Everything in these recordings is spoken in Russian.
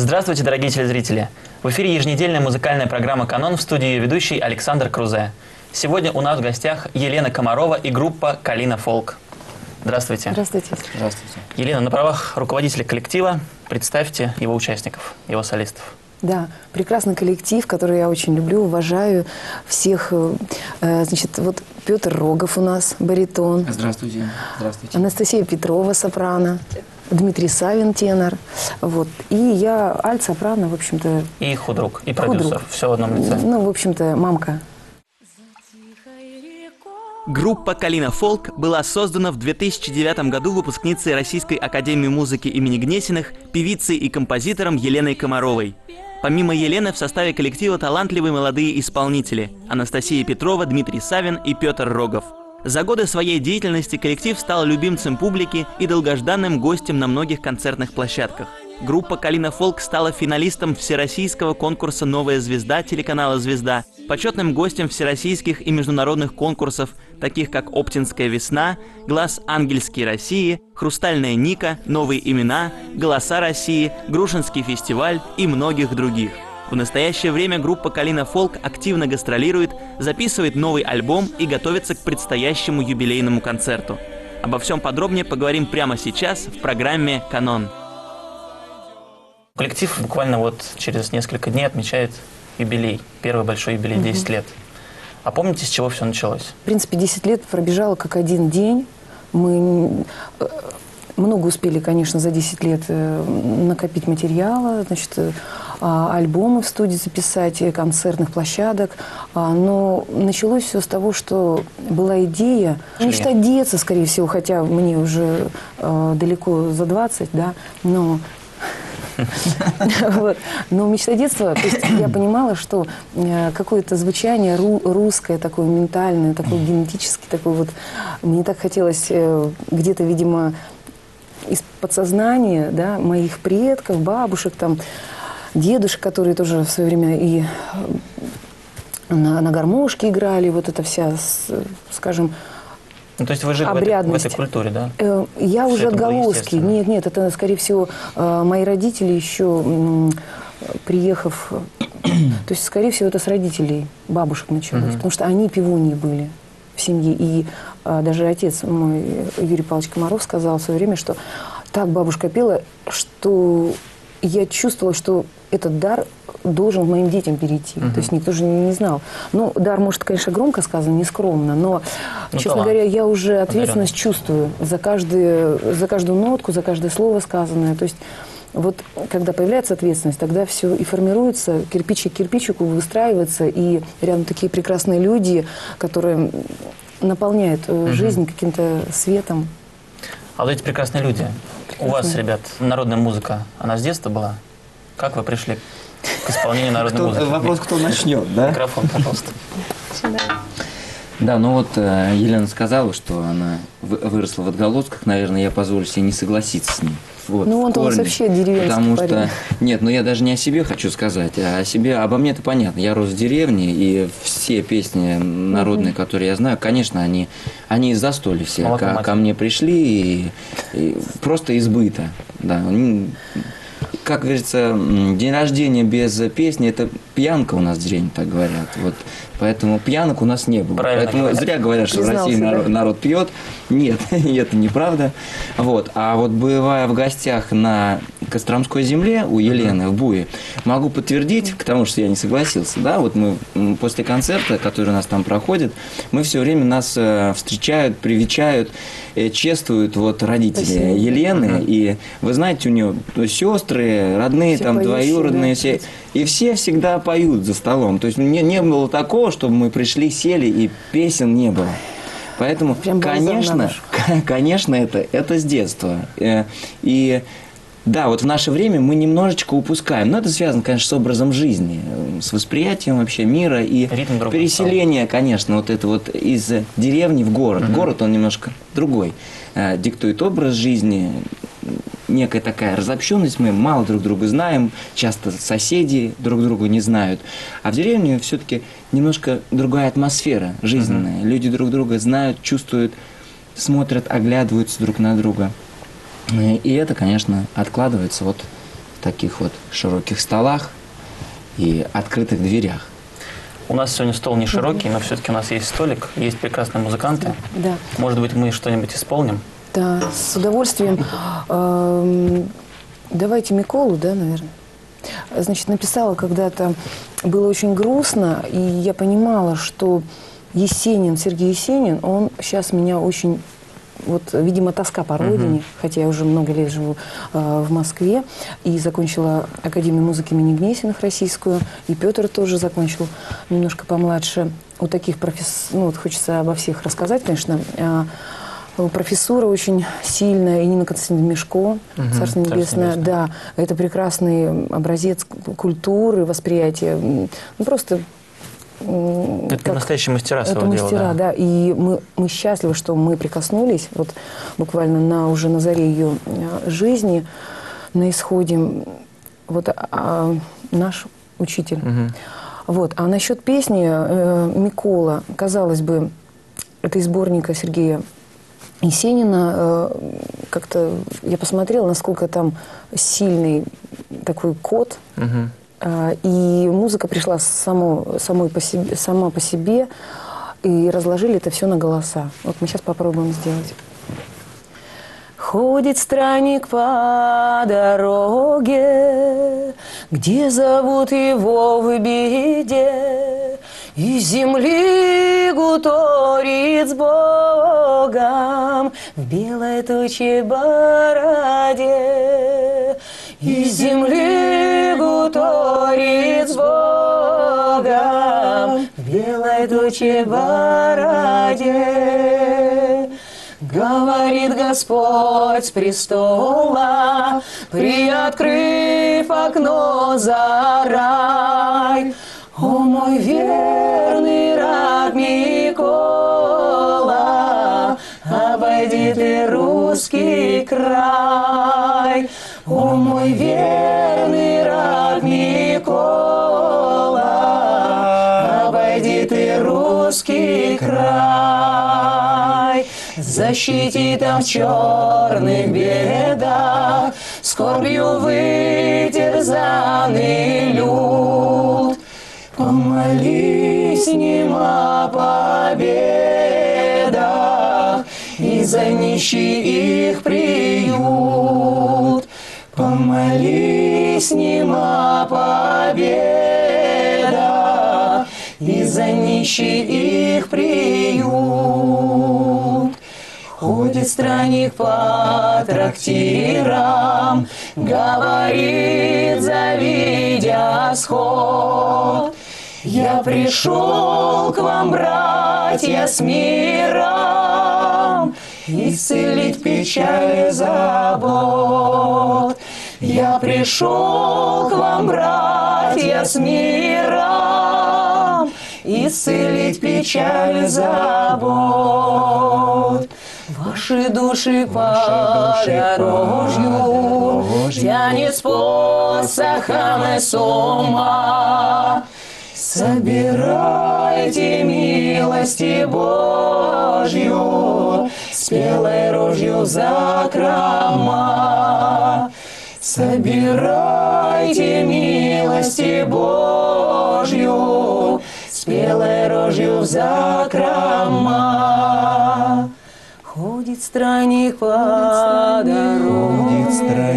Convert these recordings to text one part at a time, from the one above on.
Здравствуйте, дорогие телезрители! В эфире еженедельная музыкальная программа «Канон», в студии ее ведущий Александр Крузе. Сегодня у нас в гостях Елена Комарова и группа «Калина Фолк». Здравствуйте. Здравствуйте. Здравствуйте. Елена, на правах руководителя коллектива представьте его участников, его солистов. Да, прекрасный коллектив, который я очень люблю, уважаю всех. Значит, вот Петр Рогов у нас, баритон. Здравствуйте. Здравствуйте. Анастасия Петрова, сопрано. Дмитрий Савин, тенор. Вот. И я альт-сопрано, в общем-то. И худрук, и продюсер. Все в одном лице. Ну, в общем-то, мамка. Группа «Калина Фолк» была создана в 2009 году выпускницей Российской академии музыки имени Гнесиных, певицей и композитором Еленой Комаровой. Помимо Елены в составе коллектива талантливые молодые исполнители – Анастасия Петрова, Дмитрий Савин и Петр Рогов. За годы своей деятельности коллектив стал любимцем публики и долгожданным гостем на многих концертных площадках. Группа «Калина Фолк» стала финалистом всероссийского конкурса «Новая звезда» телеканала «Звезда», почетным гостем всероссийских и международных конкурсов, таких как «Оптинская весна», «Глаз ангельский России», «Хрустальная Ника», «Новые имена», «Голоса России», «Грушинский фестиваль» и многих других. В настоящее время группа «Калина Фолк» активно гастролирует, записывает новый альбом и готовится к предстоящему юбилейному концерту. Обо всем подробнее поговорим прямо сейчас в программе «Канон». Коллектив буквально вот через несколько дней отмечает юбилей, первый большой юбилей, 10 лет. А помните, с чего все началось? В принципе, 10 лет пробежало как один день. Мы много успели, конечно, за 10 лет накопить материала, значит, альбомы в студии записать, концертных площадок. Но началось все с того, что была идея, мечта деться, скорее всего, хотя мне уже далеко за 20, да, но... Вот. Но мечта детства, то есть я понимала, что какое-то звучание русское, такое ментальное, такое генетическое, такое вот, мне так хотелось где-то, видимо, из подсознания, да, моих предков, бабушек, там, дедушек, которые тоже в свое время и на гармошке играли, вот эта вся, скажем, ну, то есть вы жили в этой культуре, да? Я уже отголоски. Нет, это, скорее всего, мои родители еще, приехав... То есть, скорее всего, это с родителей, бабушек началось. Потому что они певуньи были в семье. И даже отец мой, Юрий Павлович Комаров, сказал в свое время, что так бабушка пела, что я чувствовала, что этот дар должен моим детям перейти. То есть никто же не знал. Ну, дар, может, конечно, громко сказано, не скромно, но, честно говоря, я уже ответственность чувствую за каждую нотку, за каждое слово сказанное. То есть вот когда появляется ответственность, тогда все и формируется, кирпичик к кирпичику выстраивается, и рядом такие прекрасные люди, которые наполняют жизнь каким-то светом. А вот эти прекрасные люди, у вас, ребят, народная музыка, она с детства была? Как вы пришли к исполнению народной музыки? Вопрос, кто начнет, да? Микрофон, пожалуйста. Да, ну вот Елена сказала, что она выросла в отголосках, наверное, я позволю себе не согласиться с ней. Вот, ну, он у нас вообще деревенский потому парень. Что, нет, ну я даже не о себе хочу сказать, а о себе, обо мне это понятно. Я рос в деревне, и все песни народные, которые я знаю, конечно, они из застолья все ко мне пришли, и просто из быта, да. Как говорится, день рождения без песни – это пьянка у нас в деревне, так говорят. Вот. Поэтому пьянок у нас не было. Правильно Поэтому говорят. зря говорят, что в России народ пьет. Нет, это неправда. Вот. А вот бывая в гостях на Костромской земле у Елены в Буе, могу подтвердить, потому что я не согласился. Да? Вот мы после концерта, который у нас там проходит, мы все время нас встречают, привечают, чествуют вот родители Елены. И вы знаете, у нее сестры, родные, все там двоюродные, да, все. И все всегда поют за столом. То есть не было такого, чтобы мы пришли, сели, и песен не было. Поэтому, конечно, это с детства. И да, вот в наше время мы немножечко упускаем. Но это связано, конечно, с образом жизни, с восприятием вообще мира и переселение, конечно, вот это вот из деревни в город. Город, он немножко другой. Диктует образ жизни, некая такая разобщенность, мы мало друг друга знаем, часто соседи друг друга не знают. А в деревне все-таки немножко другая атмосфера жизненная. Люди друг друга знают, чувствуют, смотрят, оглядываются друг на друга. И это, конечно, откладывается вот в таких вот широких столах и открытых дверях. У нас сегодня стол не широкий, но все-таки у нас есть столик, есть прекрасные музыканты. Да. Может быть, мы что-нибудь исполним? Да, с удовольствием. Давайте Миколу, да, наверное. Значит, написала когда-то, было очень грустно, и я понимала, что Есенин, Сергей Есенин, он сейчас меня очень... Вот, видимо, тоска по родине, хотя я уже много лет живу в Москве и закончила Академию музыки имени Гнесиных российскую, и Петр тоже закончил немножко помладше. У таких профессоров, ну, вот хочется обо всех рассказать, конечно. Профессура очень сильная, и Нина Константиновна Мешко, Царство Небесное, да, это прекрасный образец культуры, восприятия, ну, просто... Это настоящие мастера своего дела. Это мастера, да. И мы счастливы, что мы прикоснулись, вот буквально уже на заре ее жизни, на исходе, вот наш учитель. Вот. А насчет песни Микола, казалось бы, это из сборника Сергея Есенина, как-то я посмотрела, насколько там сильный такой код. И музыка пришла сама по себе, и разложили это все на голоса. Вот мы сейчас попробуем сделать. Ходит странник по дороге, где зовут его в беде, из земли гуторит с Богом в белой туче бороде. Из земли гуторит с Богом в белой туче бороде. Говорит Господь с престола, приоткрыв окно за рай. О, мой верный раб Микола, обойди ты русский край. О, мой верный раб Микола, обойди ты русский край. Защити там в черных бедах, скорбью вытерзанный люд. Помолись нема победах, и за нищих их приют. Помолись нема победах, и за нищих их приют. Ходит странник по трактирам, говорит, завидя сход: я пришел к вам, братья, с миром, исцелить печаль и забот. Я пришел к вам, братья, с миром, исцелить печаль и забот. Ваши души по дорожью тянет с посохом и с ума. Собирайте милости Божью, спелой рожью в закрома. Собирайте милости Божью, спелой рожью в закрома. Ходит странник по дороге.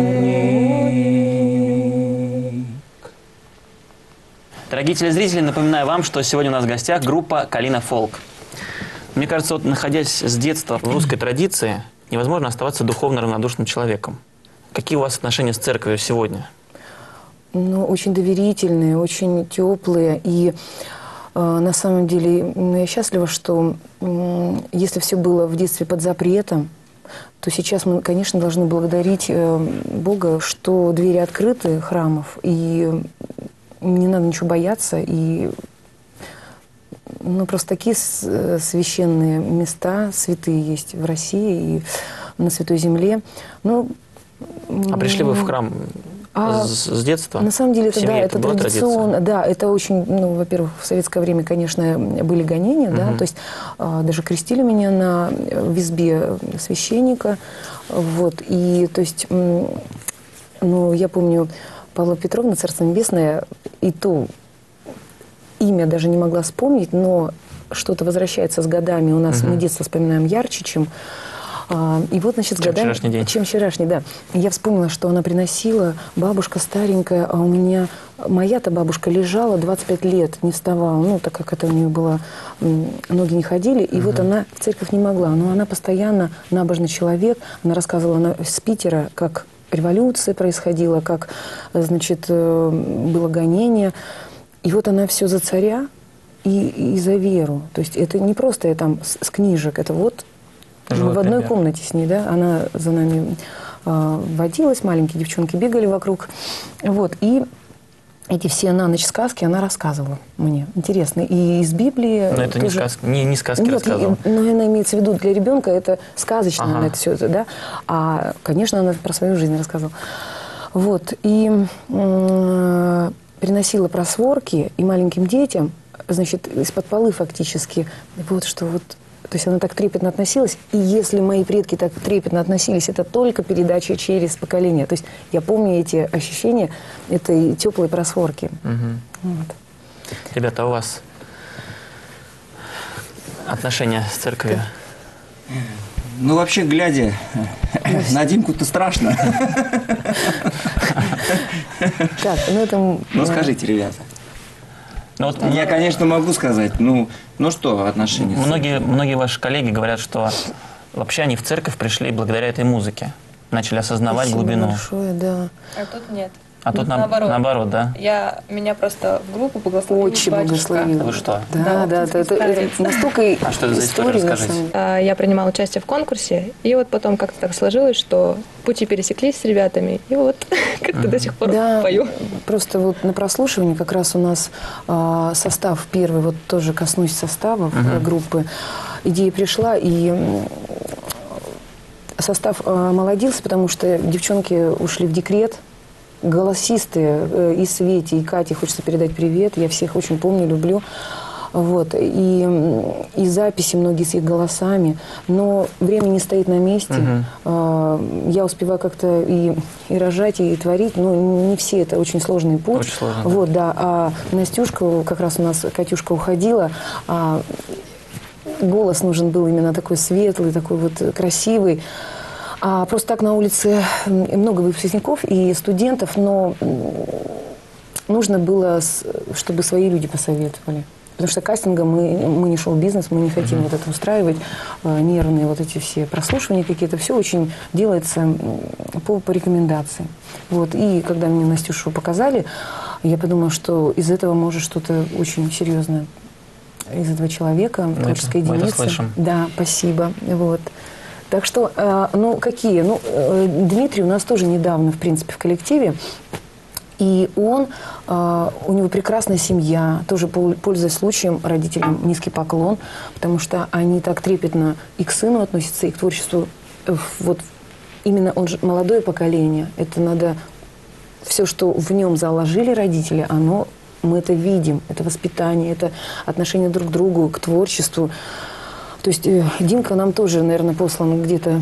Дорогие телезрители, напоминаю вам, что сегодня у нас в гостях группа «Калина Фолк». Мне кажется, вот находясь с детства в русской традиции, невозможно оставаться духовно равнодушным человеком. Какие у вас отношения с церковью сегодня? Ну, очень доверительные, очень теплые. И на самом деле я счастлива, что если все было в детстве под запретом, то сейчас мы, конечно, должны благодарить Бога, что двери открыты храмов, и не надо ничего бояться. И ну, просто такие священные места, святые есть в России и на Святой Земле. Ну, а пришли вы в храм с детства? На самом деле, это, да, это традиционно. Да, это очень, ну, во-первых, в советское время, конечно, были гонения, да, то есть даже крестили меня в избе священника, вот, и, то есть, ну, я помню, Павла Петровна, Царство Небесное, и то имя даже не могла вспомнить, но что-то возвращается с годами. У нас мы детство вспоминаем ярче, чем... И вот, значит, с годами... вчерашний день. Чем вчерашний, да. Я вспомнила, что она приносила, бабушка старенькая, а у меня... Моя-то бабушка лежала 25 лет, не вставала, ну, так как это у нее было... Ноги не ходили, и вот она в церковь не могла. Но она постоянно набожный человек. Она рассказывала с Питера, как революция происходила, как, значит, было гонение. И вот она все за царя и за веру. То есть это не просто там с книжек, это вот... Мы в одной комнате с ней, да, она за нами водилась, маленькие девчонки бегали вокруг. Вот, и эти все на ночь сказки она рассказывала мне. Интересно. И из Библии... Но это тоже... не сказки Нет, рассказывала. Но она имеется в виду для ребенка, это сказочно, это все, да. А, конечно, она про свою жизнь рассказывала. Вот, и приносила просворки и маленьким детям, значит, из-под полы фактически. Вот что вот... То есть она так трепетно относилась. И если мои предки так трепетно относились, это только передача через поколение. То есть я помню эти ощущения этой теплой просворки. Вот. Ребята, у вас отношения с церковью? Ну, вообще, глядя на Димку-то страшно. Так, ну это... Ну, скажите, ребята. Ну, вот я, конечно, могу сказать, ну что отношения? Многие ваши коллеги говорят, что вообще они в церковь пришли благодаря этой музыке. Начали осознавать Спасибо глубину. большое, да. А тут нет. А тут наоборот, да? Меня просто в группу благословил Очень батюшка. благословила. Вы что? Да, это настолько А что это за история, расскажите? Я принимала участие в конкурсе, и вот потом как-то так сложилось, что пути пересеклись с ребятами, и вот как-то до сих пор пою. Просто вот на прослушивании как раз у нас состав первый, вот тоже коснусь составов группы, идея пришла, и состав молодился, потому что девчонки ушли в декрет, голосистые, и Свете, и Кате хочется передать привет, я всех очень помню, люблю. Вот. И записи многие с их голосами. Но время не стоит на месте. Я успеваю как-то и рожать, и творить, но не все, это очень сложный путь. Очень сложно, вот, да. А Настюшка, как раз у нас Катюшка уходила, голос нужен был именно такой светлый, такой вот красивый. А просто так на улице много выпускников и студентов, но нужно было, чтобы свои люди посоветовали. Потому что кастингом мы не шоу-бизнес, мы не хотим вот это устраивать, нервные вот эти все прослушивания какие-то. Все очень делается по рекомендации. Вот. И когда мне Настюшу показали, я подумала, что из этого может что-то очень серьезное. Из этого человека, творческой единицы. Мы это слышим. Да, спасибо. Вот. Так что, ну, какие? Ну, Дмитрий у нас тоже недавно, в принципе, в коллективе. И он, у него прекрасная семья, тоже пользуясь случаем, родителям низкий поклон, потому что они так трепетно и к сыну относятся, и к творчеству. Вот именно он же молодое поколение. Это надо... Все, что в нем заложили родители, мы это видим. Это воспитание, это отношение друг к другу, к творчеству. То есть Димка нам тоже, наверное, послан где-то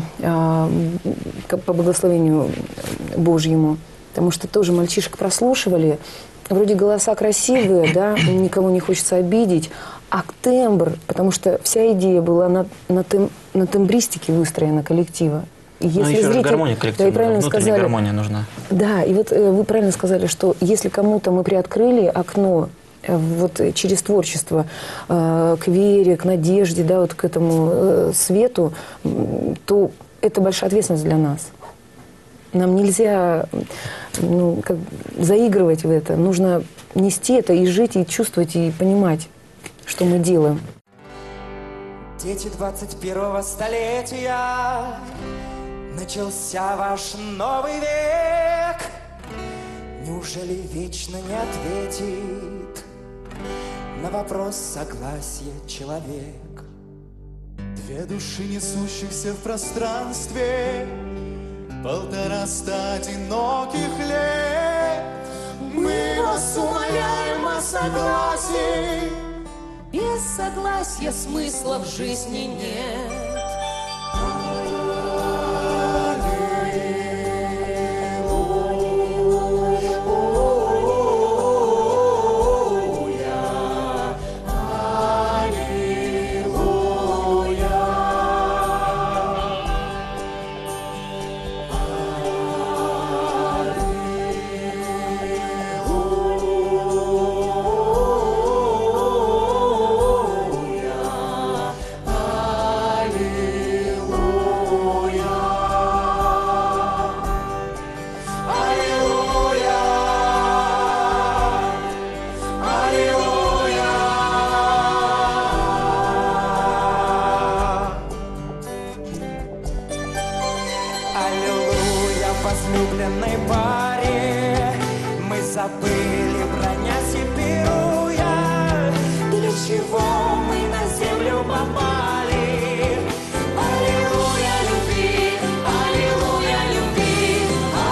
по благословению Божьему. Потому что тоже мальчишек прослушивали. Вроде голоса красивые, да, никого не хочется обидеть. А тембр, потому что вся идея была на тембристике выстроена коллектива. Если еще зритель, гармония коллективная, да, внутренняя сказали, гармония нужна. Да, и вот вы правильно сказали, что если кому-то мы приоткрыли окно вот через творчество к вере, к надежде, да, вот к этому свету, то это большая ответственность для нас. Нам нельзя заигрывать в это. Нужно нести это и жить, и чувствовать, и понимать, что мы делаем. Дети 21-го столетия, начался ваш новый век. Неужели вечно не ответит на вопрос согласия человек? Две души, несущихся в пространстве, 150 одиноких лет. Мы вас умоляем о согласии. Без согласия смысла в жизни нет. возлюбленной паре. Мы забыли, бронясь и пируя, для чего мы на землю попали. Аллилуйя любви, аллилуйя любви,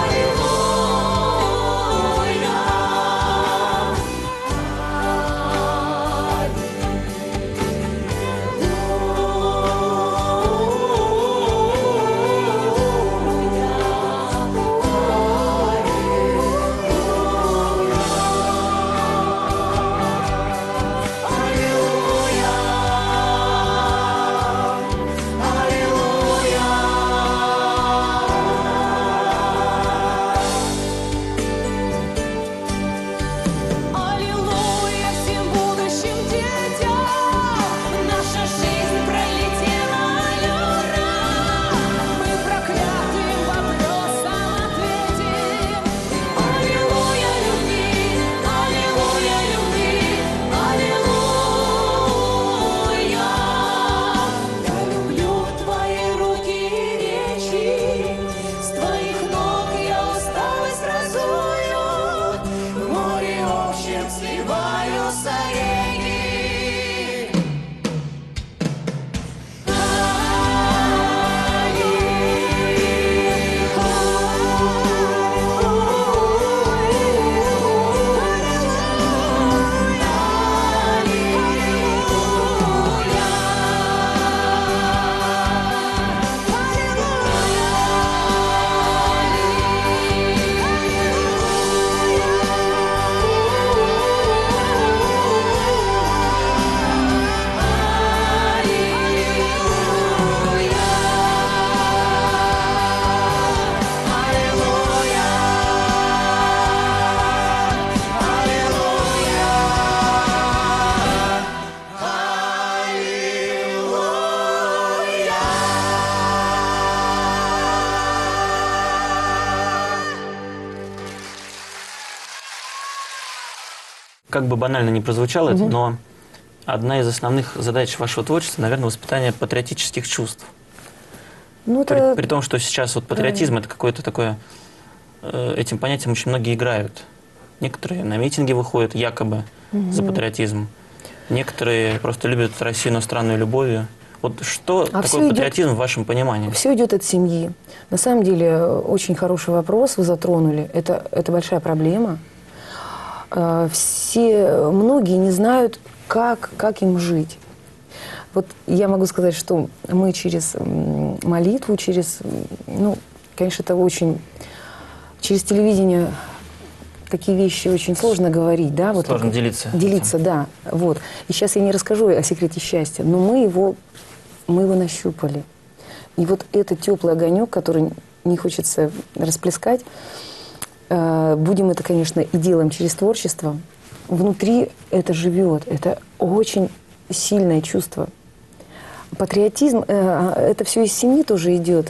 Аллилуйя всем будущим детям, наша жизнь пролетела, аллюра. Мы проклятым вопросом ответим. Аллилуйя любви, аллилуйя любви, аллилуйя. Я люблю твои руки и речи, с твоих ног я усталость разую, в море общем сливаю сореги. Как бы банально ни прозвучало это, но одна из основных задач вашего творчества, наверное, воспитание патриотических чувств. Ну, При том, что сейчас вот патриотизм это какое-то такое, этим понятием очень многие играют. Некоторые на митинги выходят якобы за патриотизм. Некоторые просто любят Россию, но странной любовью. Вот что такое патриотизм в вашем понимании? Все идет от семьи. На самом деле, очень хороший вопрос вы затронули. Это большая проблема. Многие не знают, как им жить. Вот я могу сказать, что мы через молитву, конечно, это очень... Через телевидение такие вещи очень сложно говорить, да? Вот сложно делиться. Делиться, да. Вот. И сейчас я не расскажу о секрете счастья, но мы его нащупали. И вот этот теплый огонек, который не хочется расплескать, будем это, конечно, и делаем через творчество. Внутри это живет. Это очень сильное чувство. Патриотизм, это все из семьи тоже идет.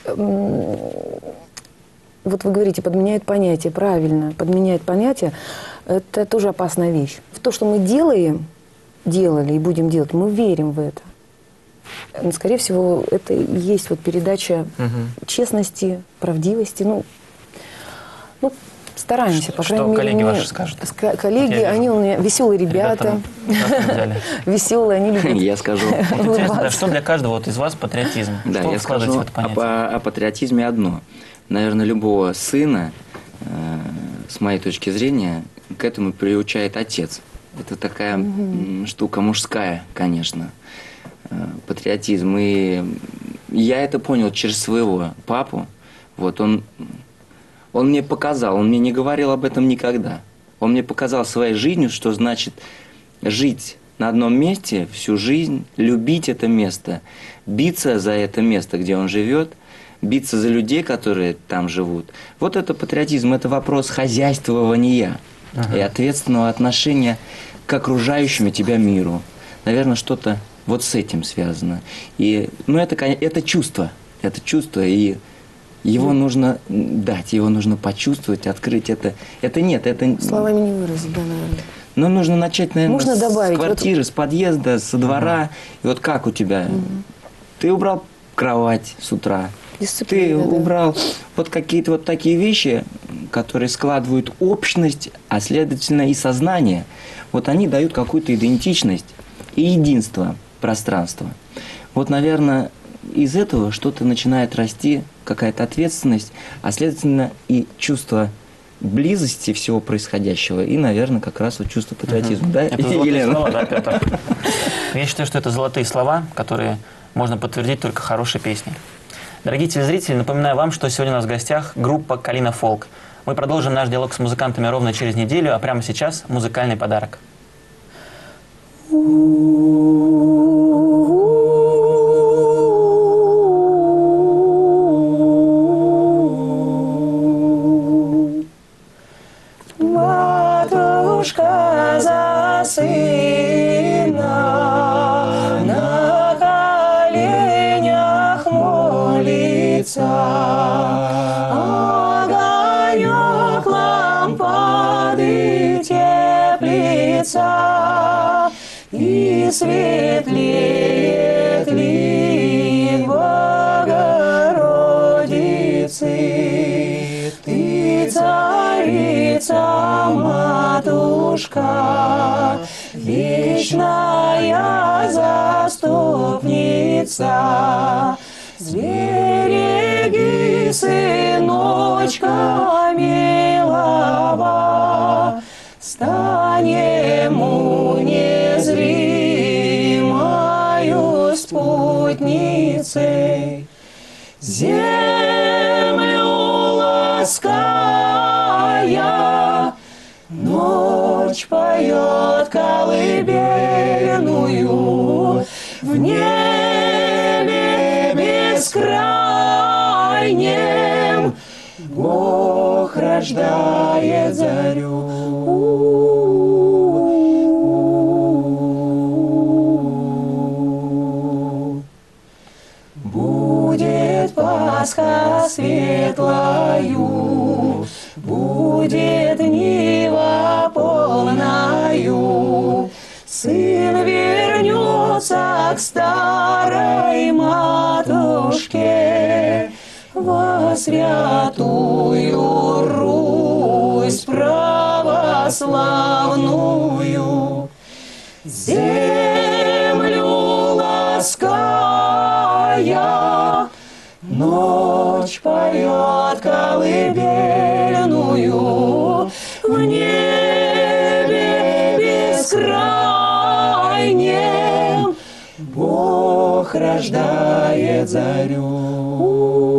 Вот вы говорите, подменяет понятие. Правильно, подменяет понятие. Это тоже опасная вещь. В то, что мы делали и будем делать, мы верим в это. Но, скорее всего, это и есть вот передача честности, правдивости. Стараемся, по крайней мере. Что коллеги ваши скажут? Коллеги, они у меня веселые ребята. Веселые, они любят. Я скажу. Что для каждого из вас патриотизм? Да, я скажу о патриотизме одно. Наверное, любого сына, с моей точки зрения, к этому приучает отец. Это такая штука мужская, конечно. Патриотизм. И я это понял через своего папу. Вот он мне показал, он мне не говорил об этом никогда. Он мне показал своей жизнью, что значит жить на одном месте всю жизнь, любить это место, биться за это место, где он живет, биться за людей, которые там живут. Вот это патриотизм, это вопрос хозяйствования и ответственного отношения к окружающему тебя миру. Наверное, что-то вот с этим связано. И, это чувство, и его нужно дать, его нужно почувствовать, открыть. Это Словами не выразить, да, наверное. Но нужно начать, наверное, можно добавить, с квартиры, с подъезда, со двора. И вот как у тебя? Ты убрал кровать с утра, Ты да. убрал вот какие-то вот такие вещи, которые складывают общность, а следовательно и сознание. Вот они дают какую-то идентичность и единство пространства. Вот, наверное, из этого что-то начинает расти, какая-то ответственность, а следовательно и чувство близости всего происходящего и, наверное, как раз вот чувство патриотизма. Да, Это золотые Елена? слова, да, Петр? Я считаю, что это золотые слова, которые можно подтвердить только хорошей песней. Дорогие телезрители, напоминаю вам, что сегодня у нас в гостях группа «Калина Фолк». Мы продолжим наш диалог с музыкантами ровно через неделю, а прямо сейчас музыкальный подарок. Матушка за сына на коленях молится, огонек лампады теплится, и светлеет лик Богородицы. Ты царица, матушка, вечная заступница. Сбереги сыночка милого, стань ему незримою спутницей. Землю лаская, ночь поет колыбельную, в небе бескрайнем Бог рождает зарю. Будет Пасха светлою, будет нива полною, сын вернется к старой матушке, во святую Русь православную. Землю лаская, ночь поет колыбельную, в небе бескрайнем Бог рождает зарю.